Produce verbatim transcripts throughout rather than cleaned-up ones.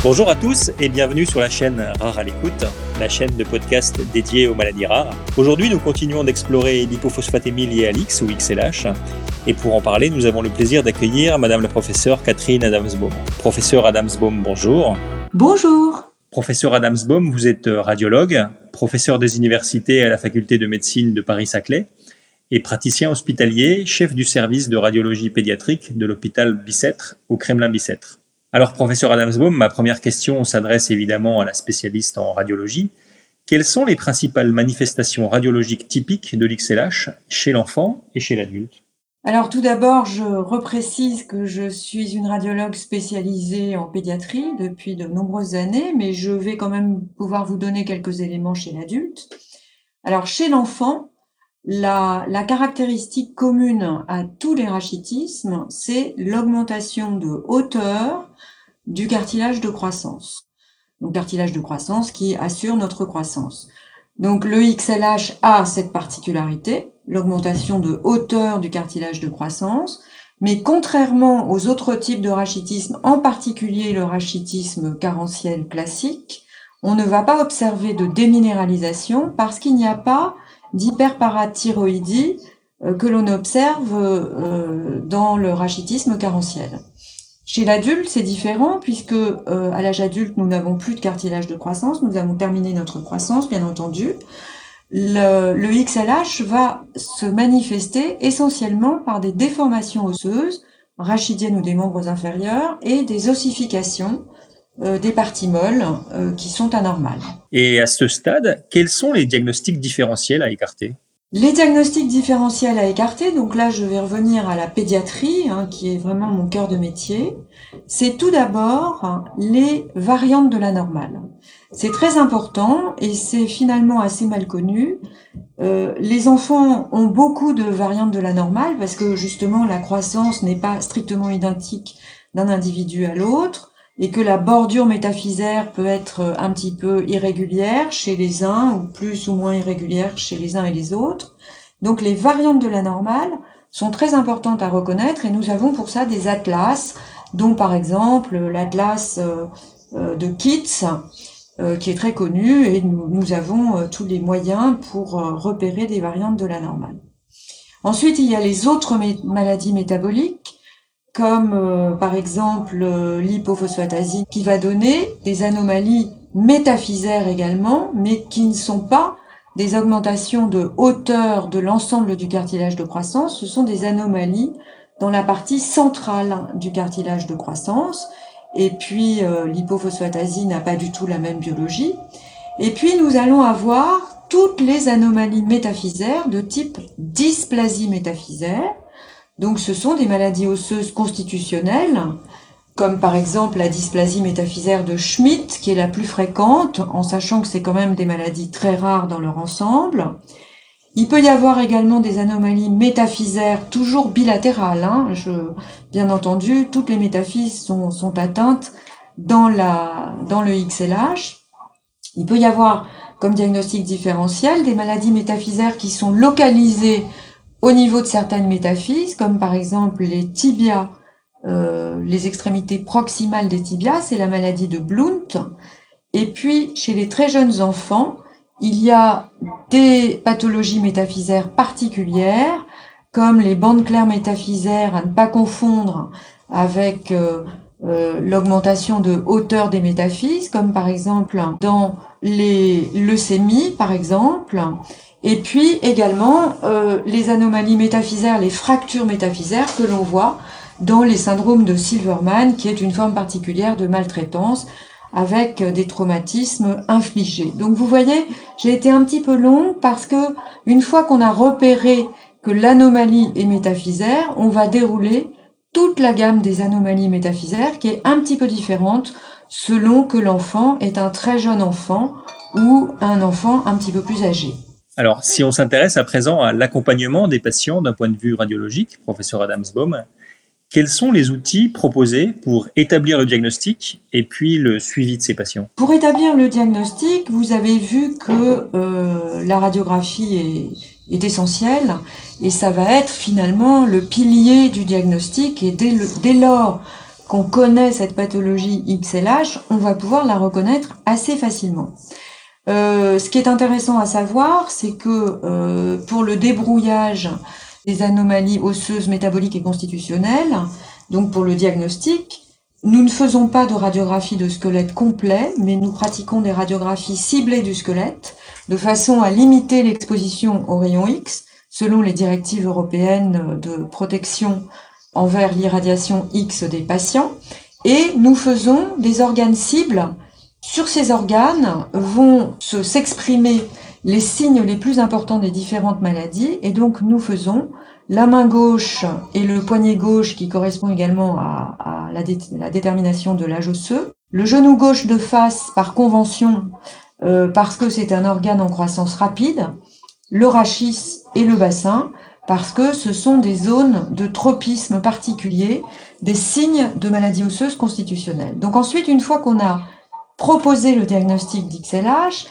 Bonjour à tous et bienvenue sur la chaîne Rare à l'écoute, la chaîne de podcast dédiée aux maladies rares. Aujourd'hui, nous continuons d'explorer l'hypophosphatémie liée à l'X ou X L H. Et pour en parler, nous avons le plaisir d'accueillir Madame la professeure Catherine Adamsbaum. Professeur Adamsbaum, bonjour. Bonjour. Professeur Adamsbaum, vous êtes radiologue, professeur des universités à la faculté de médecine de Paris-Saclay et praticien hospitalier, chef du service de radiologie pédiatrique de l'hôpital Bicêtre au Kremlin-Bicêtre. Alors, professeur Adamsbaum, ma première question s'adresse évidemment à la spécialiste en radiologie. Quelles sont les principales manifestations radiologiques typiques de l'X L H chez l'enfant et chez l'adulte ? Alors tout d'abord, je reprécise que je suis une radiologue spécialisée en pédiatrie depuis de nombreuses années, mais je vais quand même pouvoir vous donner quelques éléments chez l'adulte. Alors chez l'enfant, la, la caractéristique commune à tous les rachitismes, c'est l'augmentation de hauteur du cartilage de croissance. Donc cartilage de croissance qui assure notre croissance. Donc le X L H a cette particularité, l'augmentation de hauteur du cartilage de croissance, mais contrairement aux autres types de rachitisme, en particulier le rachitisme carentiel classique, on ne va pas observer de déminéralisation parce qu'il n'y a pas d'hyperparathyroïdie que l'on observe dans le rachitisme carentiel. Chez l'adulte, c'est différent puisque euh, à l'âge adulte, nous n'avons plus de cartilage de croissance, nous avons terminé notre croissance, bien entendu. Le, le X L H va se manifester essentiellement par des déformations osseuses, rachidiennes ou des membres inférieurs, et des ossifications euh, des parties molles euh, qui sont anormales. Et à ce stade, quels sont les diagnostics différentiels à écarter ? Les diagnostics différentiels à écarter, donc là je vais revenir à la pédiatrie, hein, qui est vraiment mon cœur de métier, c'est tout d'abord hein, les variantes de la normale. C'est très important et c'est finalement assez mal connu. Euh, les enfants ont beaucoup de variantes de la normale parce que justement la croissance n'est pas strictement identique d'un individu à l'autre et que la bordure métaphysaire peut être un petit peu irrégulière chez les uns ou plus ou moins irrégulière chez les uns et les autres. Donc les variantes de la normale sont très importantes à reconnaître et nous avons pour ça des atlas, dont par exemple l'atlas de Kitts, qui est très connu et nous, nous avons tous les moyens pour repérer des variantes de la normale. Ensuite, il y a les autres maladies métaboliques, comme euh, par exemple euh, l'hypophosphatasine, qui va donner des anomalies métaphysaires également, mais qui ne sont pas des augmentations de hauteur de l'ensemble du cartilage de croissance, ce sont des anomalies dans la partie centrale du cartilage de croissance, et puis euh, l'hypophosphatasine n'a pas du tout la même biologie, et puis nous allons avoir toutes les anomalies métaphysaires de type dysplasie métaphysaire. Donc ce sont des maladies osseuses constitutionnelles, comme par exemple la dysplasie métaphysaire de Schmidt, qui est la plus fréquente, en sachant que c'est quand même des maladies très rares dans leur ensemble. Il peut y avoir également des anomalies métaphysaires toujours bilatérales. Hein. Je, bien entendu, toutes les métaphyses sont, sont atteintes dans, la, dans le X L H. Il peut y avoir, comme diagnostic différentiel, des maladies métaphysaires qui sont localisées au niveau de certaines métaphyses, comme par exemple les tibias, euh, les extrémités proximales des tibias, c'est la maladie de Blount. Et puis, chez les très jeunes enfants, il y a des pathologies métaphysaires particulières, comme les bandes claires métaphysaires, à ne pas confondre avec euh, euh, l'augmentation de hauteur des métaphyses, comme par exemple dans les leucémies, par exemple. Et puis également euh, les anomalies métaphysaires, les fractures métaphysaires que l'on voit dans les syndromes de Silverman, qui est une forme particulière de maltraitance avec des traumatismes infligés. Donc vous voyez, j'ai été un petit peu longue parce que une fois qu'on a repéré que l'anomalie est métaphysaire, on va dérouler toute la gamme des anomalies métaphysaires qui est un petit peu différente selon que l'enfant est un très jeune enfant ou un enfant un petit peu plus âgé. Alors, si on s'intéresse à présent à l'accompagnement des patients d'un point de vue radiologique, professeur Adamsbaum, quels sont les outils proposés pour établir le diagnostic et puis le suivi de ces patients ? Pour établir le diagnostic, vous avez vu que euh, la radiographie est, est essentielle et ça va être finalement le pilier du diagnostic et dès, le, dès lors qu'on connaît cette pathologie X L H, on va pouvoir la reconnaître assez facilement. Euh, ce qui est intéressant à savoir, c'est que euh, pour le débrouillage des anomalies osseuses, métaboliques et constitutionnelles, donc pour le diagnostic, nous ne faisons pas de radiographie de squelette complet, mais nous pratiquons des radiographies ciblées du squelette, de façon à limiter l'exposition aux rayons X, selon les directives européennes de protection envers l'irradiation X des patients. Et nous faisons des organes cibles. Sur ces organes vont se s'exprimer les signes les plus importants des différentes maladies, et donc nous faisons la main gauche et le poignet gauche qui correspond également à, à la, dé, la détermination de l'âge osseux, le genou gauche de face par convention euh, parce que c'est un organe en croissance rapide, le rachis et le bassin parce que ce sont des zones de tropisme particulier, des signes de maladie osseuse constitutionnelle. Donc ensuite, une fois qu'on a proposé le diagnostic d'X L H,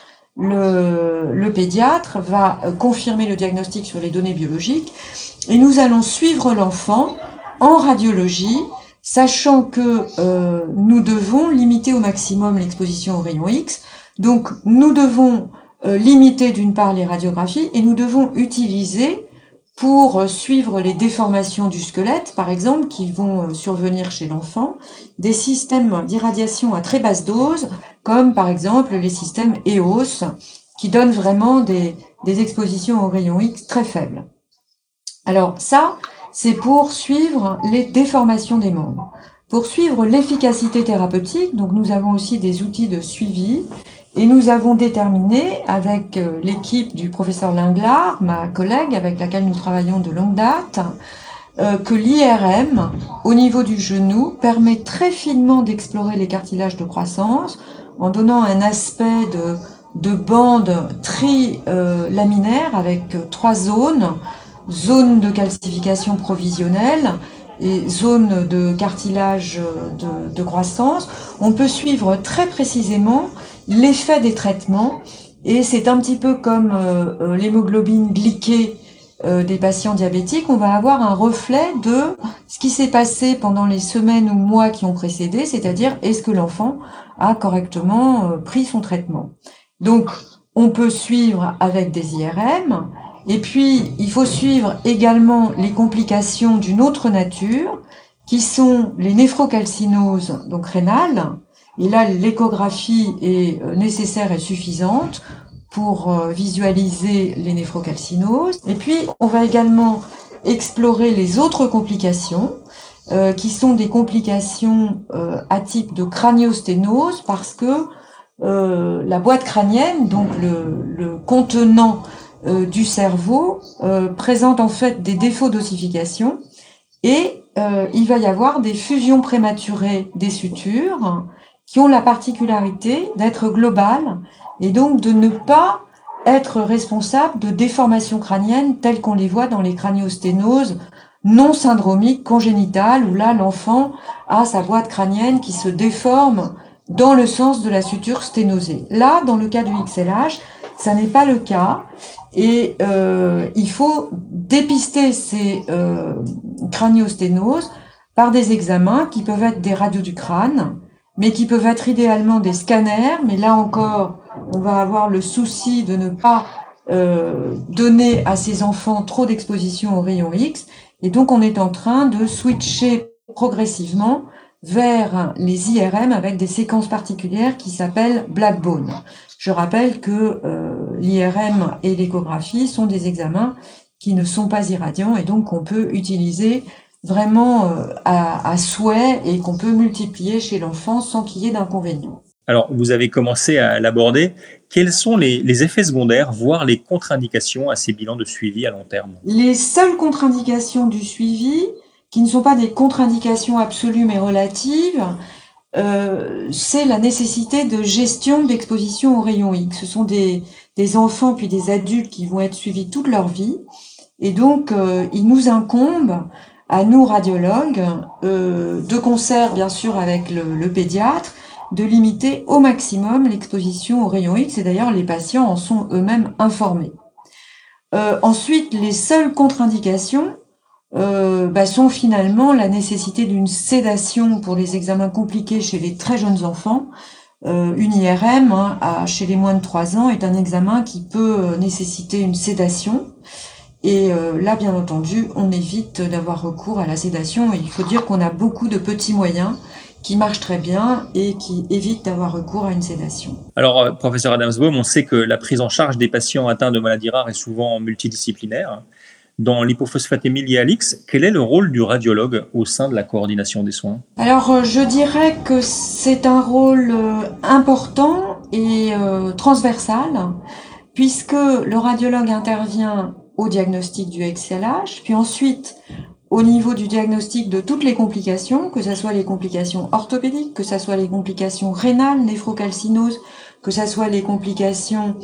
le, le pédiatre va confirmer le diagnostic sur les données biologiques et nous allons suivre l'enfant en radiologie, sachant que euh, nous devons limiter au maximum l'exposition aux rayons X. Donc nous devons euh, limiter d'une part les radiographies et nous devons utiliser pour suivre les déformations du squelette, par exemple, qui vont survenir chez l'enfant, des systèmes d'irradiation à très basse dose, comme par exemple les systèmes E O S, qui donnent vraiment des, des expositions aux rayons X très faibles. Alors ça, c'est pour suivre les déformations des membres. Pour suivre l'efficacité thérapeutique, donc nous avons aussi des outils de suivi, et nous avons déterminé avec l'équipe du professeur Linglard, ma collègue avec laquelle nous travaillons de longue date, euh, que l'I R M, au niveau du genou, permet très finement d'explorer les cartilages de croissance en donnant un aspect de, de bande trilaminaire avec trois zones, zone de calcification provisionnelle et zone de cartilage de, de croissance. On peut suivre très précisément l'effet des traitements et c'est un petit peu comme euh, l'hémoglobine glyquée euh, des patients diabétiques. On va avoir un reflet de ce qui s'est passé pendant les semaines ou mois qui ont précédé, c'est-à-dire est-ce que l'enfant a correctement euh, pris son traitement. Donc on peut suivre avec des I R M et puis il faut suivre également les complications d'une autre nature qui sont les néphrocalcinoses donc rénales. Et là, l'échographie est nécessaire et suffisante pour visualiser les néphrocalcinoses. Et puis, on va également explorer les autres complications, euh, qui sont des complications euh, à type de craniosténose, parce que euh, la boîte crânienne, donc le, le contenant euh, du cerveau, euh, présente en fait des défauts d'ossification, et euh, il va y avoir des fusions prématurées des sutures, qui ont la particularité d'être globales et donc de ne pas être responsables de déformations crâniennes telles qu'on les voit dans les craniosténoses non syndromiques congénitales où là l'enfant a sa boîte crânienne qui se déforme dans le sens de la suture sténosée. Là, dans le cas du X L H, ça n'est pas le cas et euh, il faut dépister ces euh, craniosténoses par des examens qui peuvent être des radios du crâne, mais qui peuvent être idéalement des scanners, mais là encore, on va avoir le souci de ne pas euh, donner à ces enfants trop d'exposition aux rayons X, et donc on est en train de switcher progressivement vers les I R M avec des séquences particulières qui s'appellent Blackbone. Je rappelle que euh, l'I R M et l'échographie sont des examens qui ne sont pas irradiants, et donc on peut utiliser vraiment euh, à, à souhait et qu'on peut multiplier chez l'enfant sans qu'il y ait d'inconvénients. Alors, vous avez commencé à l'aborder. Quels sont les, les effets secondaires, voire les contre-indications à ces bilans de suivi à long terme? Les seules contre-indications du suivi, qui ne sont pas des contre-indications absolues mais relatives, euh, c'est la nécessité de gestion d'exposition aux rayons X. Ce sont des, des enfants puis des adultes qui vont être suivis toute leur vie. Et donc, euh, il nous incombe à nous radiologues, euh, de concert bien sûr avec le, le pédiatre, de limiter au maximum l'exposition aux rayons X, et d'ailleurs les patients en sont eux-mêmes informés. Euh, ensuite, les seules contre-indications, euh, bah, sont finalement la nécessité d'une sédation pour les examens compliqués chez les très jeunes enfants. Euh, une I R M hein, à, chez les moins de trois ans est un examen qui peut euh, nécessiter une sédation. Et euh, là, bien entendu, on évite d'avoir recours à la sédation. Et il faut dire qu'on a beaucoup de petits moyens qui marchent très bien et qui évitent d'avoir recours à une sédation. Alors, euh, professeur Adamsbaum, on sait que la prise en charge des patients atteints de maladies rares est souvent multidisciplinaire. Dans l'hypophosphatémie liée à l'X, quel est le rôle du radiologue au sein de la coordination des soins? Alors, euh, je dirais que c'est un rôle euh, important et euh, transversal, puisque le radiologue intervient au diagnostic du X L H, puis ensuite au niveau du diagnostic de toutes les complications, que ce soit les complications orthopédiques, que ce soit les complications rénales, néphrocalcinose, que ce soit les complications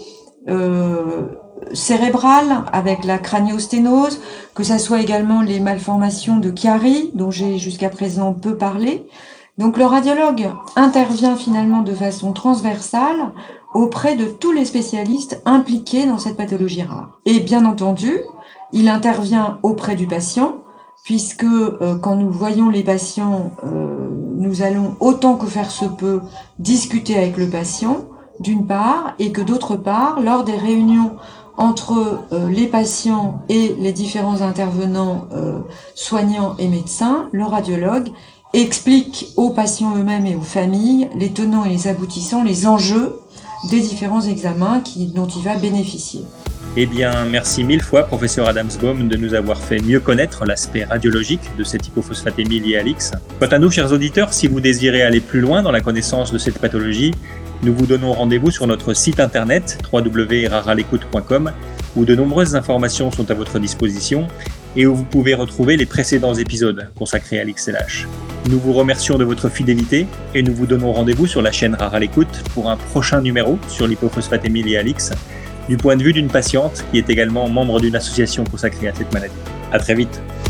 euh, cérébrales avec la craniosténose, que ce soit également les malformations de Chiari, dont j'ai jusqu'à présent peu parlé. Donc le radiologue intervient finalement de façon transversale auprès de tous les spécialistes impliqués dans cette pathologie rare. Et bien entendu, il intervient auprès du patient, puisque euh, quand nous voyons les patients, euh, nous allons autant que faire se peut discuter avec le patient, d'une part, et que d'autre part, lors des réunions entre euh, les patients et les différents intervenants euh, soignants et médecins, le radiologue explique aux patients eux-mêmes et aux familles les tenants et les aboutissants, les enjeux des différents examens qui, dont il va bénéficier. Eh bien, merci mille fois, professeur Adamsbaum, de nous avoir fait mieux connaître l'aspect radiologique de cette hypophosphatémie liée à l'X. Quant à nous, chers auditeurs, si vous désirez aller plus loin dans la connaissance de cette pathologie, nous vous donnons rendez-vous sur notre site internet w w w point rare à l'écoute point com où de nombreuses informations sont à votre disposition et où vous pouvez retrouver les précédents épisodes consacrés à l'X L H. Nous vous remercions de votre fidélité et nous vous donnons rendez-vous sur la chaîne Rare à l'écoute pour un prochain numéro sur l'hypophosphatémie liée à l'X, du point de vue d'une patiente qui est également membre d'une association consacrée à cette maladie. À très vite.